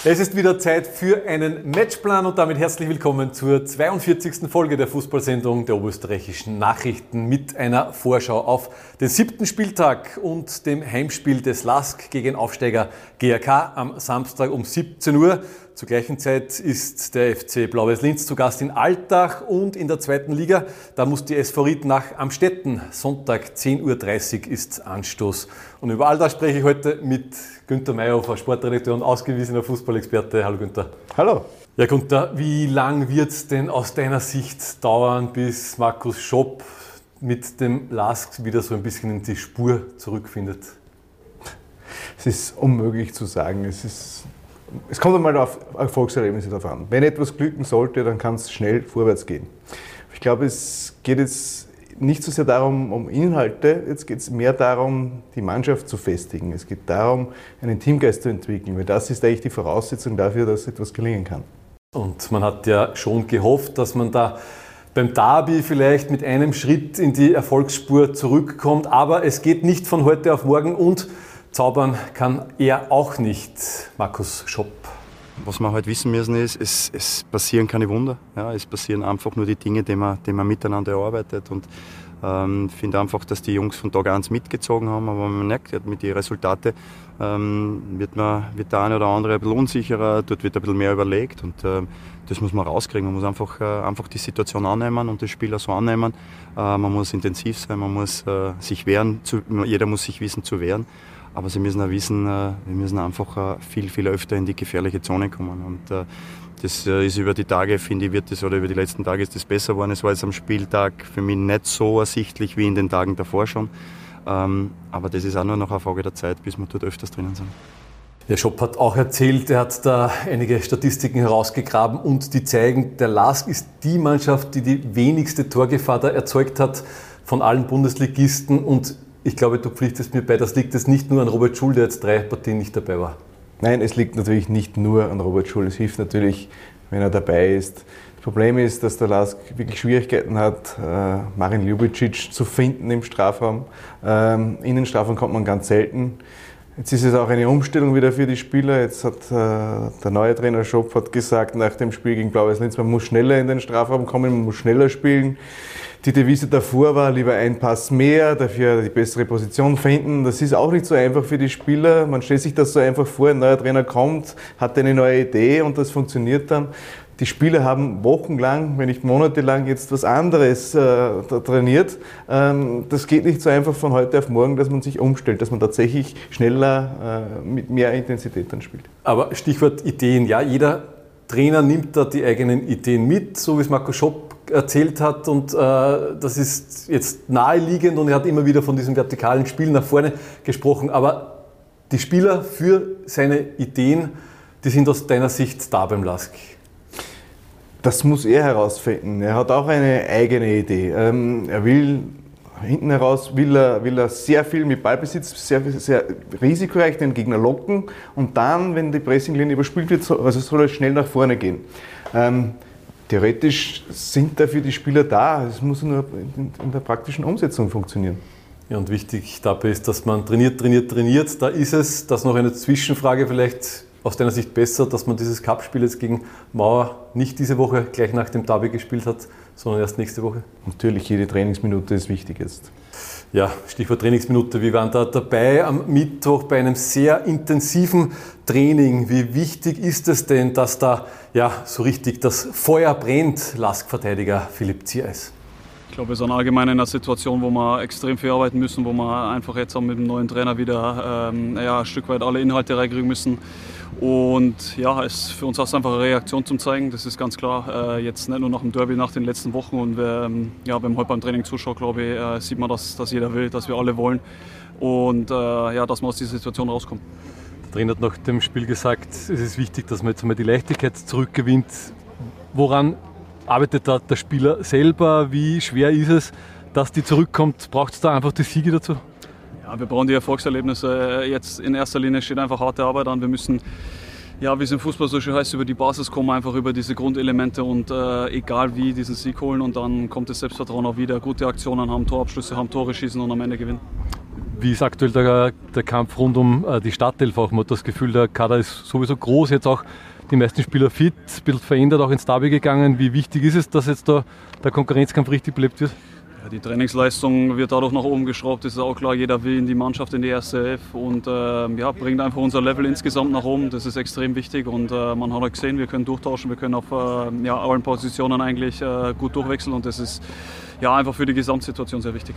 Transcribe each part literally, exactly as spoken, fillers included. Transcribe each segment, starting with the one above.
Es ist wieder Zeit für einen Matchplan und damit herzlich willkommen zur zweiundvierzigsten Folge der Fußballsendung der Oberösterreichischen Nachrichten mit einer Vorschau auf den siebten Spieltag und dem Heimspiel des LASK gegen Aufsteiger G A K am Samstag um siebzehn Uhr. Zur gleichen Zeit ist der F C Blau-Weiß Linz zu Gast in Altach und in der zweiten Liga, da muss die S V Ried nach Amstetten. Sonntag zehn Uhr dreißig ist Anstoß. Und über all das spreche ich heute mit Günther Mayhofer, Sportredakteur und ausgewiesener Fußballexperte. Hallo Günther. Hallo. Ja Günther, wie lang wird es denn aus deiner Sicht dauern, bis Markus Schopp mit dem LASK wieder so ein bisschen in die Spur zurückfindet? Es ist unmöglich zu sagen. Es ist Es kommt einmal auf Erfolgserlebnisse drauf an. Wenn etwas glücken sollte, dann kann es schnell vorwärts gehen. Ich glaube, es geht jetzt nicht so sehr darum, um Inhalte, jetzt geht es mehr darum, die Mannschaft zu festigen. Es geht darum, einen Teamgeist zu entwickeln, weil das ist eigentlich die Voraussetzung dafür, dass etwas gelingen kann. Und man hat ja schon gehofft, dass man da beim Derby vielleicht mit einem Schritt in die Erfolgsspur zurückkommt, aber es geht nicht von heute auf morgen und zaubern kann er auch nicht, Markus Schopp. Was wir halt wissen müssen ist, es, es passieren keine Wunder. Ja, es passieren einfach nur die Dinge, die man, die man miteinander erarbeitet. Und ich ähm, finde einfach, dass die Jungs von Tag eins mitgezogen haben. Aber man merkt, mit den Resultaten ähm, wird, man, wird der eine oder andere ein bisschen unsicherer, dort wird ein bisschen mehr überlegt. Und ähm, das muss man rauskriegen. Man muss einfach, äh, einfach die Situation annehmen und das Spiel auch so annehmen. Äh, man muss intensiv sein, man muss äh, sich wehren. Zu, jeder muss sich wissen zu wehren. Aber sie müssen auch wissen, wir müssen einfach viel, viel öfter in die gefährliche Zone kommen. Und das ist über die Tage, finde ich, wird das, oder über die letzten Tage ist das besser geworden. Es war jetzt am Spieltag für mich nicht so ersichtlich wie in den Tagen davor schon. Aber das ist auch nur noch eine Frage der Zeit, bis wir dort öfters drinnen sind. Der Schopp hat auch erzählt, er hat da einige Statistiken herausgegraben und die zeigen, der LASK ist die Mannschaft, die die wenigste Torgefahr da erzeugt hat von allen Bundesligisten. Und ich glaube, du pflichtest mir bei, das liegt es nicht nur an Robert Schul, der jetzt drei Partien nicht dabei war. Nein, es liegt natürlich nicht nur an Robert Schul. Es hilft natürlich, wenn er dabei ist. Das Problem ist, dass der LASK wirklich Schwierigkeiten hat, äh, Marin Ljubicic zu finden im Strafraum. Ähm, in den Strafraum kommt man ganz selten. Jetzt ist es auch eine Umstellung wieder für die Spieler. Jetzt hat äh, der neue Trainer Schopp hat gesagt, nach dem Spiel gegen Blau-Weiß Linz, man muss schneller in den Strafraum kommen, man muss schneller spielen. Die Devise davor war, lieber ein Pass mehr, dafür die bessere Position finden. Das ist auch nicht so einfach für die Spieler. Man stellt sich das so einfach vor, ein neuer Trainer kommt, hat eine neue Idee und das funktioniert dann. Die Spieler haben wochenlang, wenn nicht monatelang, jetzt was anderes äh, trainiert. Ähm, das geht nicht so einfach von heute auf morgen, dass man sich umstellt, dass man tatsächlich schneller äh, mit mehr Intensität dann spielt. Aber Stichwort Ideen, ja, jeder Trainer nimmt da die eigenen Ideen mit, so wie es Markus Schopp erzählt hat und äh, das ist jetzt naheliegend und er hat immer wieder von diesem vertikalen Spiel nach vorne gesprochen, aber die Spieler für seine Ideen, die sind aus deiner Sicht da beim LASK? Das muss er herausfinden. Er hat auch eine eigene Idee. Ähm, er will, hinten heraus will er, will er sehr viel mit Ballbesitz, sehr, sehr risikoreich den Gegner locken und dann, wenn die Pressinglinie überspielt wird, also soll er schnell nach vorne gehen. Ähm, Theoretisch sind dafür die Spieler da, es muss nur in der praktischen Umsetzung funktionieren. Ja, und wichtig dabei ist, dass man trainiert, trainiert, trainiert. Da ist es, das noch eine Zwischenfrage vielleicht aus deiner Sicht besser, dass man dieses Cup-Spiel jetzt gegen Mauer nicht diese Woche gleich nach dem Derby gespielt hat, sondern erst nächste Woche? Natürlich, jede Trainingsminute ist wichtig jetzt. Ja, Stichwort Trainingsminute. Wir waren da dabei am Mittwoch bei einem sehr intensiven Training. Wie wichtig ist es denn, dass da ja so richtig das Feuer brennt, LASK-Verteidiger Philipp Ziereis? Ich glaube, wir sind allgemein in einer Situation, wo wir extrem viel arbeiten müssen, wo wir einfach jetzt auch mit dem neuen Trainer wieder ähm, ja, ein Stück weit alle Inhalte reinkriegen müssen. Und ja, es ist für uns auch einfach eine Reaktion zum Zeigen, das ist ganz klar. Äh, jetzt nicht nur nach dem Derby, nach den letzten Wochen. Und ähm, ja, wenn man heute beim Training zuschaut, glaube ich, äh, sieht man, dass, dass jeder will, dass wir alle wollen. Und äh, ja, dass man aus dieser Situation rauskommt. Der Trainer hat nach dem Spiel gesagt, es ist wichtig, dass man jetzt einmal die Leichtigkeit zurückgewinnt. Woran arbeitet da der Spieler selber? Wie schwer ist es, dass die zurückkommt? Braucht es da einfach die Siege dazu? Ja, wir brauchen die Erfolgserlebnisse. Jetzt in erster Linie steht einfach harte Arbeit an. Wir müssen, ja, wie es im Fußball so schön heißt, über die Basis kommen, einfach über diese Grundelemente und äh, egal wie diesen Sieg holen und dann kommt das Selbstvertrauen auch wieder. Gute Aktionen haben, Torabschlüsse haben, Tore schießen und am Ende gewinnen. Wie ist aktuell der, der Kampf rund um äh, die Startelf auch? Man hat das Gefühl, der Kader ist sowieso groß, jetzt auch die meisten Spieler fit, ein bisschen verändert, auch ins Derby gegangen. Wie wichtig ist es, dass jetzt da der Konkurrenzkampf richtig belebt wird? Ja, die Trainingsleistung wird dadurch nach oben geschraubt, das ist auch klar. Jeder will in die Mannschaft, in die erste Elf und äh, ja, bringt einfach unser Level insgesamt nach oben. Das ist extrem wichtig und äh, man hat auch gesehen, wir können durchtauschen, wir können auf äh, ja, allen Positionen eigentlich äh, gut durchwechseln und das ist ja, einfach für die Gesamtsituation sehr wichtig.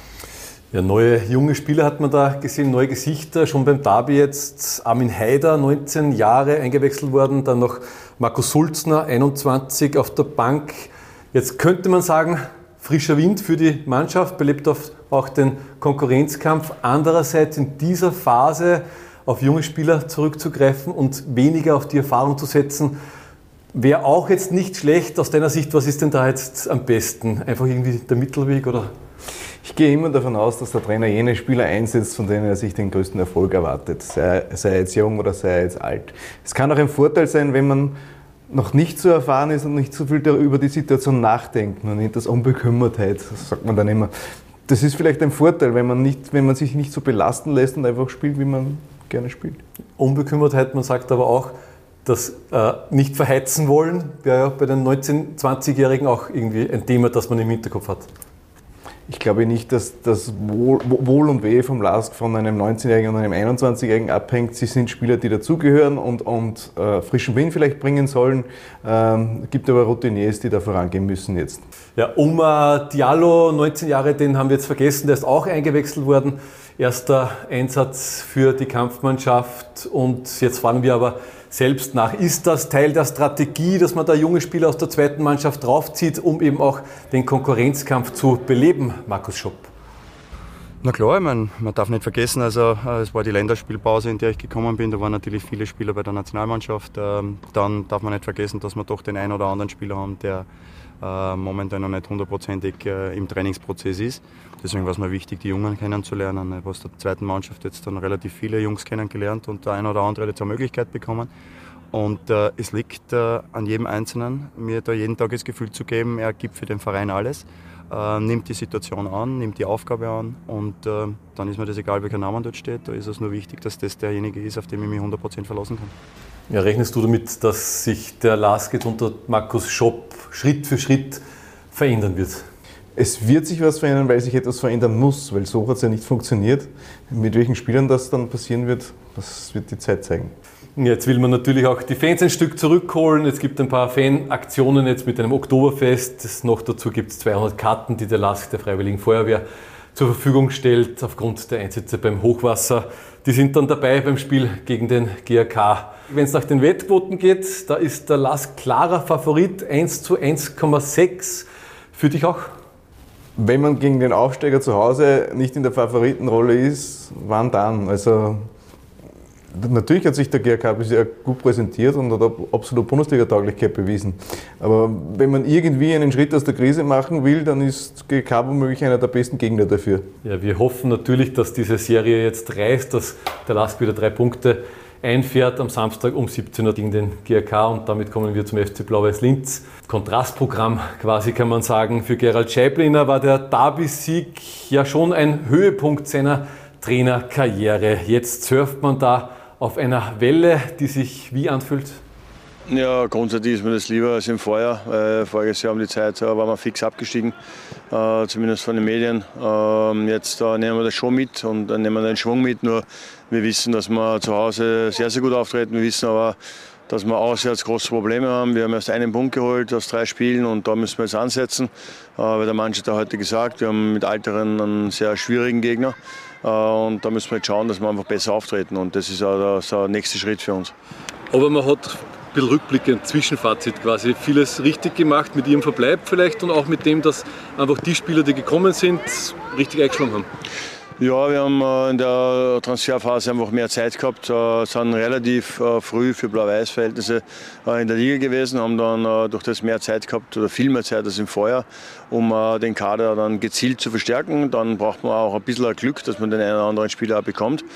Ja, neue junge Spieler hat man da gesehen, neue Gesichter, schon beim Derby jetzt. Armin Haider, neunzehn Jahre, eingewechselt worden, dann noch Markus Sulzner, einundzwanzig, auf der Bank. Jetzt könnte man sagen, frischer Wind für die Mannschaft, belebt auch den Konkurrenzkampf. Andererseits in dieser Phase auf junge Spieler zurückzugreifen und weniger auf die Erfahrung zu setzen, wäre auch jetzt nicht schlecht. Aus deiner Sicht, was ist denn da jetzt am besten? Einfach irgendwie der Mittelweg oder? Ich gehe immer davon aus, dass der Trainer jene Spieler einsetzt, von denen er sich den größten Erfolg erwartet, sei, sei er jetzt jung oder sei er jetzt alt. Es kann auch ein Vorteil sein, wenn man noch nicht so erfahren ist und nicht so viel über die Situation nachdenkt. Man nennt das Unbekümmertheit, das sagt man dann immer. Das ist vielleicht ein Vorteil, wenn man, nicht, wenn man sich nicht so belasten lässt und einfach spielt, wie man gerne spielt. Unbekümmertheit, man sagt aber auch, das äh, nicht verheizen wollen, wäre ja bei den neunzehn-, zwanzigjährigen auch irgendwie ein Thema, das man im Hinterkopf hat. Ich glaube nicht, dass das Wohl, Wohl und Wehe vom LASK von einem neunzehnjährigen und einem einundzwanzigjährigen abhängt. Sie sind Spieler, die dazugehören und, und äh, frischen Wind vielleicht bringen sollen. Ähm, gibt aber Routiniers, die da vorangehen müssen jetzt. Ja, Oumar Diallo, neunzehn Jahre, den haben wir jetzt vergessen, der ist auch eingewechselt worden. Erster Einsatz für die Kampfmannschaft und jetzt fragen wir aber selbst nach, ist das Teil der Strategie, dass man da junge Spieler aus der zweiten Mannschaft draufzieht, um eben auch den Konkurrenzkampf zu beleben, Markus Schopp? Na klar, ich meine, man darf nicht vergessen, also es war die Länderspielpause, in der ich gekommen bin, da waren natürlich viele Spieler bei der Nationalmannschaft. Dann darf man nicht vergessen, dass wir doch den einen oder anderen Spieler haben, der momentan noch nicht hundertprozentig im Trainingsprozess ist. Deswegen war es mir wichtig, die Jungen kennenzulernen. Ich habe aus der zweiten Mannschaft jetzt dann relativ viele Jungs kennengelernt und der eine oder andere hat jetzt eine Möglichkeit bekommen. Und äh, es liegt äh, an jedem Einzelnen, mir da jeden Tag das Gefühl zu geben, er gibt für den Verein alles, äh, nimmt die Situation an, nimmt die Aufgabe an und äh, dann ist mir das egal, welcher Name dort steht. Da ist es nur wichtig, dass das derjenige ist, auf den ich mich hundert Prozent verlassen kann. Ja, rechnest du damit, dass sich der LASK jetzt unter Markus Schopp Schritt für Schritt verändern wird? Es wird sich was verändern, weil sich etwas verändern muss, weil so hat es ja nicht funktioniert. Mit welchen Spielern das dann passieren wird, das wird die Zeit zeigen. Jetzt will man natürlich auch die Fans ein Stück zurückholen. Es gibt ein paar Fanaktionen jetzt mit einem Oktoberfest. Noch dazu gibt es zweihundert Karten, die der LASK der Freiwilligen Feuerwehr zur Verfügung stellt, aufgrund der Einsätze beim Hochwasser. Die sind dann dabei beim Spiel gegen den G A K. Wenn es nach den Wettquoten geht, da ist der LASK klarer Favorit, eins zu eins Komma sechs. Für dich auch? Wenn man gegen den Aufsteiger zu Hause nicht in der Favoritenrolle ist, wann dann? Also natürlich hat sich der G A K bisher gut präsentiert und hat absolut Bundesliga-Tauglichkeit bewiesen. Aber wenn man irgendwie einen Schritt aus der Krise machen will, dann ist G A K womöglich einer der besten Gegner dafür. Ja, wir hoffen natürlich, dass diese Serie jetzt reißt, dass der LASK wieder drei Punkte einfährt am Samstag um siebzehn Uhr gegen den G A K und damit kommen wir zum F C Blau-Weiß Linz. Kontrastprogramm quasi kann man sagen. Für Gerald Scheibliner war der Derby-Sieg ja schon ein Höhepunkt seiner Trainerkarriere. Jetzt surft man da auf einer Welle, die sich wie anfühlt? Ja, grundsätzlich ist mir das lieber als im Vorjahr. Äh, voriges Jahr um die Zeit äh, waren wir fix abgestiegen, äh, zumindest von den Medien. Äh, jetzt äh, nehmen wir das schon mit und dann nehmen wir den Schwung mit. Nur wir wissen, dass wir zu Hause sehr, sehr gut auftreten. Wir wissen aber, dass wir auswärts große Probleme haben. Wir haben erst einen Punkt geholt aus drei Spielen und da müssen wir jetzt ansetzen. Äh, weil der Mannschaft hat heute gesagt, wir haben mit Alteren einen sehr schwierigen Gegner. Äh, und da müssen wir jetzt schauen, dass wir einfach besser auftreten. Und das ist auch der, der nächste Schritt für uns. Aber man hat ein bisschen rückblickend, Zwischenfazit quasi, vieles richtig gemacht mit ihrem Verbleib vielleicht und auch mit dem, dass einfach die Spieler, die gekommen sind, richtig eingeschlagen haben. Ja, wir haben in der Transferphase einfach mehr Zeit gehabt, sind relativ früh für Blau-Weiß-Verhältnisse in der Liga gewesen, haben dann durch das mehr Zeit gehabt oder viel mehr Zeit als im Vorjahr, um den Kader dann gezielt zu verstärken. Dann braucht man auch ein bisschen Glück, dass man den einen oder anderen Spieler auch bekommt.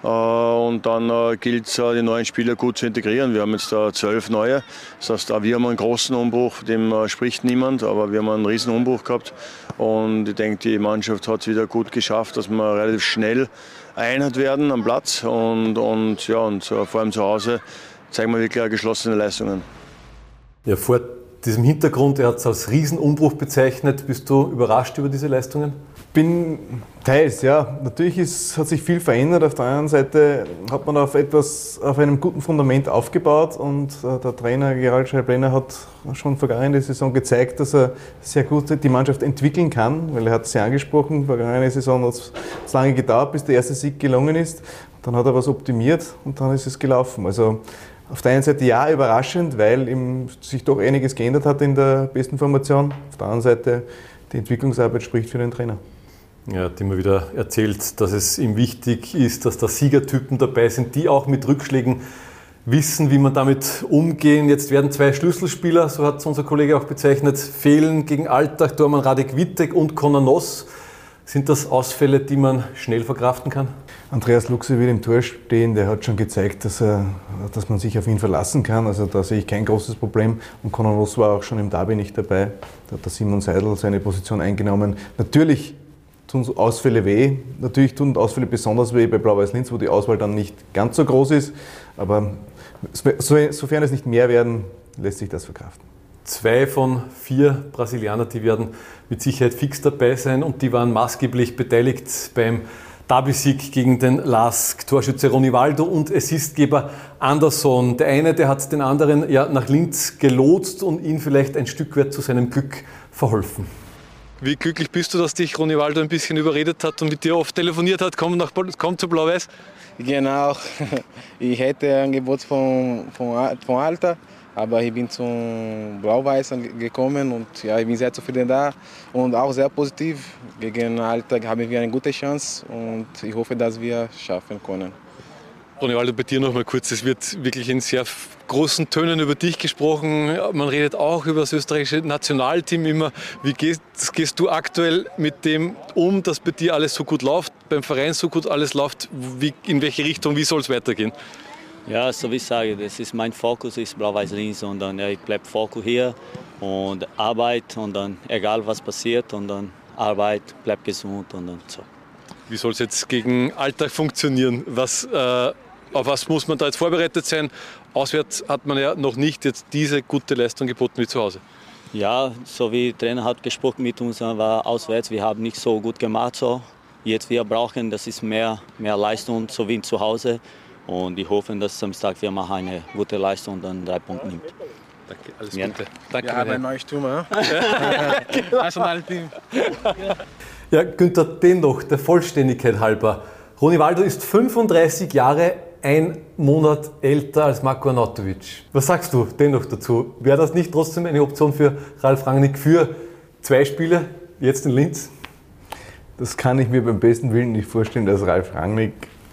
Und dann gilt es, die neuen Spieler gut zu integrieren. Wir haben jetzt da zwölf neue. Das heißt, auch wir haben einen großen Umbruch, dem spricht niemand, aber wir haben einen riesen Umbruch gehabt. Und ich denke, die Mannschaft hat es wieder gut geschafft, dass wir relativ schnell Einheit werden am Platz. Und, und, ja, und vor allem zu Hause zeigen wir wirklich geschlossene Leistungen. Ja, vor diesem Hintergrund, er hat es als Riesenumbruch bezeichnet. Bist du überrascht über diese Leistungen? Bin teils, ja. Natürlich ist, hat sich viel verändert. Auf der anderen Seite hat man auf etwas, auf einem guten Fundament aufgebaut und äh, der Trainer Gerald Scheiblener hat schon vergangene Saison gezeigt, dass er sehr gut die Mannschaft entwickeln kann, weil er hat es ja angesprochen, vergangene Saison hat es lange gedauert, bis der erste Sieg gelungen ist. Dann hat er was optimiert und dann ist es gelaufen. Also auf der einen Seite ja, überraschend, weil ihm sich doch einiges geändert hat in der besten Formation. Auf der anderen Seite, die Entwicklungsarbeit spricht für den Trainer. Er hat immer wieder erzählt, dass es ihm wichtig ist, dass da Siegertypen dabei sind, die auch mit Rückschlägen wissen, wie man damit umgehen. Jetzt werden zwei Schlüsselspieler, so hat es unser Kollege auch bezeichnet, fehlen gegen Alltag, Dorman Radek Wittek und Conor Noss. Sind das Ausfälle, die man schnell verkraften kann? Andreas Luxe wird im Tor stehen, der hat schon gezeigt, dass, er, dass man sich auf ihn verlassen kann. Also da sehe ich kein großes Problem. Und Conor Noss war auch schon im Derby nicht dabei. Da hat der Simon Seidel seine Position eingenommen. Natürlich tun Ausfälle weh. Natürlich tun Ausfälle besonders weh bei Blau-Weiß Linz, wo die Auswahl dann nicht ganz so groß ist. Aber sofern es nicht mehr werden, lässt sich das verkraften. Zwei von vier Brasilianer, die werden mit Sicherheit fix dabei sein und die waren maßgeblich beteiligt beim Derby-Sieg gegen den L A S K. Torschütze Ronivaldo und Assistgeber Anderson. Der eine, der hat den anderen ja nach Linz gelotst und ihn vielleicht ein Stück weit zu seinem Glück verholfen. Wie glücklich bist du, dass dich Ronivaldo ein bisschen überredet hat und mit dir oft telefoniert hat, komm, nach, komm zu Blau-Weiß? Genau, ich hätte ein Angebot von, von, von Alta, aber ich bin zum Blau-Weiß gekommen und ja, ich bin sehr zufrieden da und auch sehr positiv. Gegen Alta haben wir eine gute Chance und ich hoffe, dass wir es schaffen können. Ronivaldo, bei dir noch mal kurz, es wird wirklich in sehr großen Tönen über dich gesprochen. Man redet auch über das österreichische Nationalteam immer. Wie gehst, gehst du aktuell mit dem um, dass bei dir alles so gut läuft, beim Verein so gut alles läuft? Wie, in welche Richtung, wie soll es weitergehen? Ja, so wie ich sage, das ist mein Fokus, ist Blau-Weiß Linz und dann ja, ich bleibe Fokus hier und Arbeit und dann egal was passiert und dann Arbeit, bleib gesund und dann so. Wie soll es jetzt gegen Alltag funktionieren? Was, äh, auf was muss man da jetzt vorbereitet sein? Auswärts hat man ja noch nicht jetzt diese gute Leistung geboten wie zu Hause. Ja, so wie der Trainer hat gesprochen mit uns, war auswärts, wir haben nicht so gut gemacht. So. Jetzt wir brauchen, das ist mehr, mehr Leistung, so wie zu Hause. Und ich hoffe, dass Samstag wir machen eine gute Leistung und dann drei Punkte nimmt. Danke, alles ja. Gute. Danke, wir haben ein neues Team, ja? Nationalteam. Ja, Günther, dennoch, der Vollständigkeit halber. Ronivaldo ist fünfunddreißig Jahre, ein Monat älter als Marko Arnautovic. Was sagst du dennoch dazu? Wäre das nicht trotzdem eine Option für Ralf Rangnick für zwei Spiele, jetzt in Linz? Das kann ich mir beim besten Willen nicht vorstellen, dass Ralf Rangnick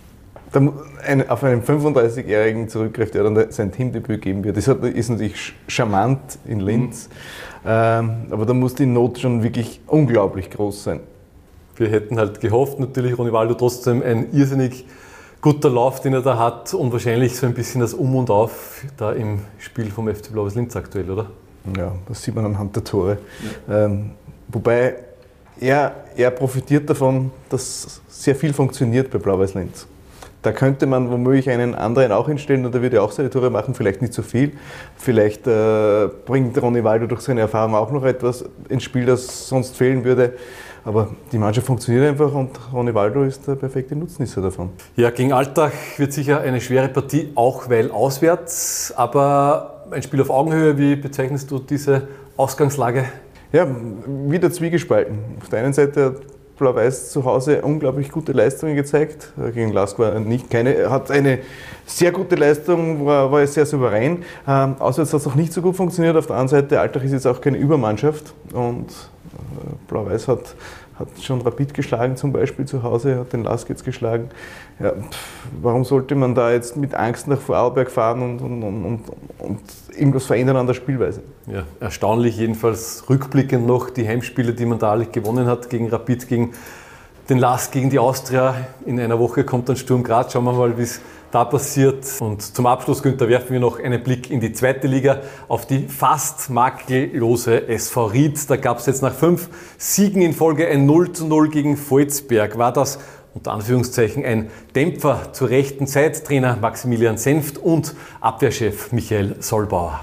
auf einen fünfunddreißigjährigen zurückgreift, der dann sein Teamdebüt geben wird. Das ist natürlich charmant in Linz, mhm. aber da muss die Not schon wirklich unglaublich groß sein. Wir hätten halt gehofft, natürlich Ronivaldo trotzdem ein irrsinnig guter Lauf, den er da hat und wahrscheinlich so ein bisschen das Um und Auf da im Spiel vom F C Blau-Weiß Linz aktuell, oder? Ja, das sieht man anhand der Tore. Ja. Ähm, wobei er, er profitiert davon, dass sehr viel funktioniert bei Blau-Weiß Linz. Da könnte man womöglich einen anderen auch hinstellen und der würde auch seine Tore machen, vielleicht nicht so viel. Vielleicht äh, bringt Ronivaldo durch seine Erfahrung auch noch etwas ins Spiel, das sonst fehlen würde. Aber die Mannschaft funktioniert einfach und Ronivaldo ist der perfekte Nutznießer davon. Ja, gegen Alltag wird sicher eine schwere Partie, auch weil auswärts. Aber ein Spiel auf Augenhöhe, wie bezeichnest du diese Ausgangslage? Ja, wieder zwiegespalten. Auf der einen Seite hat Blau-Weiß zu Hause unglaublich gute Leistungen gezeigt. Gegen L A S K war nicht keine, hat eine sehr gute Leistung, war, war sehr souverän. Ähm, auswärts hat es auch nicht so gut funktioniert. Auf der anderen Seite, Alltag ist jetzt auch keine Übermannschaft und äh, Blau-Weiß hat, hat schon Rapid geschlagen zum Beispiel zu Hause, hat den L A S K jetzt geschlagen. Ja, pff, warum sollte man da jetzt mit Angst nach Vorarlberg fahren und, und, und, und irgendwas verändern an der Spielweise? Ja, erstaunlich jedenfalls rückblickend noch die Heimspiele, die man da alle gewonnen hat, gegen Rapid, gegen den Lask gegen die Austria. In einer Woche kommt dann Sturm Graz. Schauen wir mal, wie es da passiert. Und zum Abschluss, Günther, werfen wir noch einen Blick in die zweite Liga auf die fast makellose S V Ried. Da gab es jetzt nach fünf Siegen in Folge ein null zu null gegen Volzberg. War das unter Anführungszeichen ein Dämpfer zur rechten Zeit? Trainer Maximilian Senft und Abwehrchef Michael Solbauer.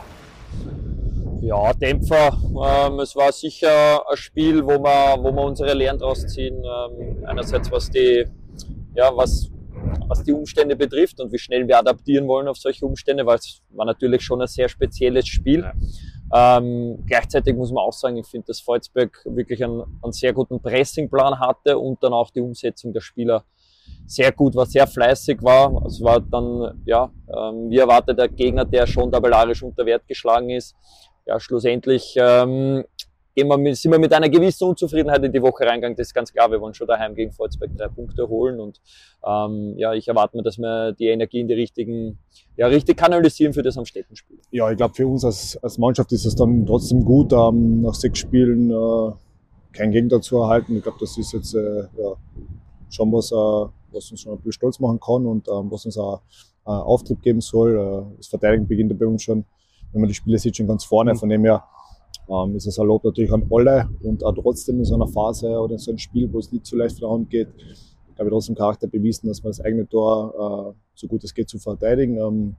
Ja, Dämpfer. Ähm, es war sicher ein Spiel, wo wir, wo wir unsere Lehren draus ziehen. Ähm, einerseits was die, ja, was, was die Umstände betrifft und wie schnell wir adaptieren wollen auf solche Umstände, weil es war natürlich schon ein sehr spezielles Spiel. Ja. Ähm, gleichzeitig muss man auch sagen, ich finde, dass Volzberg wirklich einen, einen sehr guten Pressingplan hatte und dann auch die Umsetzung der Spieler sehr gut war, sehr fleißig war. Es war dann, ja, ähm, wie erwartet, der Gegner, der schon tabellarisch unter Wert geschlagen ist. Ja, schlussendlich ähm, gehen wir mit, sind wir mit einer gewissen Unzufriedenheit in die Woche reingegangen. Das ist ganz klar, wir wollen schon daheim gegen Volzberg drei Punkte holen und ähm, ja, ich erwarte mir, dass wir die Energie in die richtigen, ja, richtig kanalisieren für das Amstetten-Spiel. Ja, ich glaube, für uns als, als Mannschaft ist es dann trotzdem gut, ähm, nach sechs Spielen äh, kein Gegner zu erhalten. Ich glaube, das ist jetzt äh, ja, schon was, äh, was uns schon ein bisschen stolz machen kann und ähm, was uns auch äh, Auftrieb geben soll. Äh, das Verteidigen beginnt bei uns schon, wenn man die Spiele sieht, schon ganz vorne. Von dem her ähm, ist es ein Lob natürlich an alle und auch trotzdem in so einer Phase oder in so einem Spiel, wo es nicht so leicht von der Hand geht, habe ich trotzdem Charakter bewiesen, dass man das eigene Tor äh, so gut es geht zu verteidigen. Ähm,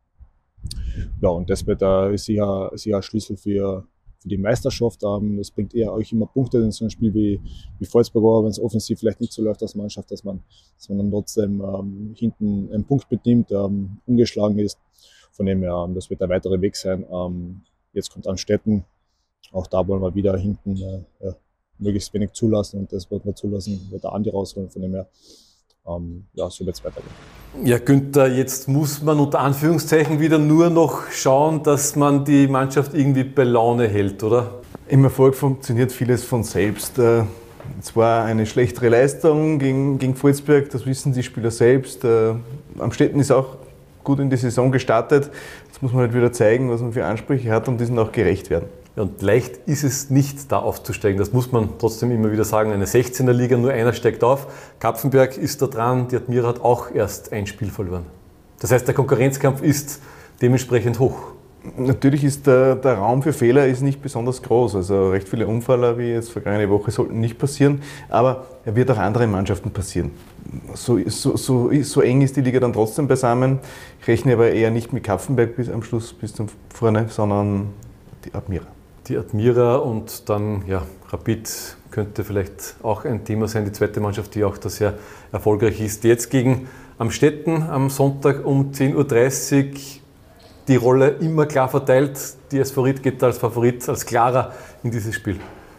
ja, und das wird äh, sicher, sicher ein Schlüssel für, für die Meisterschaft. Ähm, das bringt eher euch immer Punkte in so einem Spiel wie, wie Volzberg, wenn es offensiv vielleicht nicht so läuft als Mannschaft, dass man, dass man dann trotzdem ähm, hinten einen Punkt bedient, ähm, ungeschlagen ist. Von dem her, das wird der weitere Weg sein. Ähm, jetzt kommt Amstetten. Auch da wollen wir wieder hinten äh, ja, möglichst wenig zulassen und das wird wir zulassen, wird der Andi rausholen. Von dem her, ähm, ja, so wird es weitergehen. Ja, Günther, jetzt muss man unter Anführungszeichen wieder nur noch schauen, dass man die Mannschaft irgendwie bei Laune hält, oder? Im Erfolg funktioniert vieles von selbst. Es war eine schlechtere Leistung gegen, gegen Volzberg, das wissen die Spieler selbst. Amstetten ist auch gut in die Saison gestartet. Jetzt muss man halt wieder zeigen, was man für Ansprüche hat und diesen auch gerecht werden. Ja, und leicht ist es nicht, da aufzusteigen. Das muss man trotzdem immer wieder sagen. Eine sechzehner Liga, nur einer steigt auf. Kapfenberg ist da dran, die Admira hat auch erst ein Spiel verloren. Das heißt, der Konkurrenzkampf ist dementsprechend hoch. Natürlich ist der, der Raum für Fehler ist nicht besonders groß. Also recht viele Unfälle wie jetzt vergangene Woche sollten nicht passieren. Aber er wird auch anderen Mannschaften passieren. So, so, so, so eng ist die Liga dann trotzdem beisammen. Ich rechne aber eher nicht mit Kapfenberg bis am Schluss, bis zum vorne, sondern die Admira. Die Admira und dann ja, Rapid könnte vielleicht auch ein Thema sein. Die zweite Mannschaft, die auch da sehr erfolgreich ist. Jetzt gegen Amstetten am Sonntag um zehn Uhr dreißig. Die Rolle immer klar verteilt. Die S V Ried geht als Favorit, als klarer in dieses Spiel.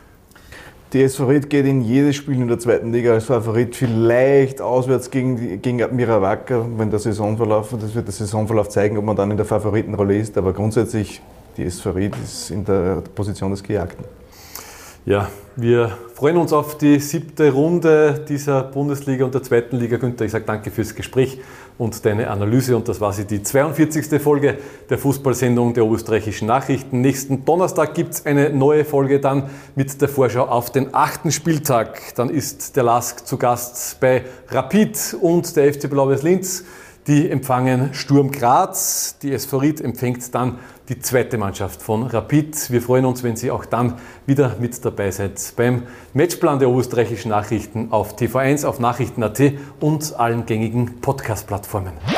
Die S V Ried geht in jedes Spiel in der zweiten Liga als Favorit, vielleicht auswärts gegen, gegen Admira Wacker, wenn der Saisonverlauf, das wird der Saisonverlauf zeigen, ob man dann in der Favoritenrolle ist, aber grundsätzlich die S V Ried ist in der Position des Gejagten. Ja, wir freuen uns auf die siebte Runde dieser Bundesliga und der zweiten Liga. Günther, ich sage danke fürs Gespräch und deine Analyse. Und das war sie, die zweiundvierzigste Folge der Fußballsendung der Oberösterreichischen Nachrichten. Nächsten Donnerstag gibt es eine neue Folge dann mit der Vorschau auf den achten Spieltag. Dann ist der Lask zu Gast bei Rapid und der F C Blau-Weiß Linz. Die empfangen Sturm Graz. Die S V Ried empfängt dann die zweite Mannschaft von Rapid. Wir freuen uns, wenn Sie auch dann wieder mit dabei seid beim Matchplan der Oberösterreichischen Nachrichten auf T V eins, auf Nachrichten punkt at und allen gängigen Podcast-Plattformen.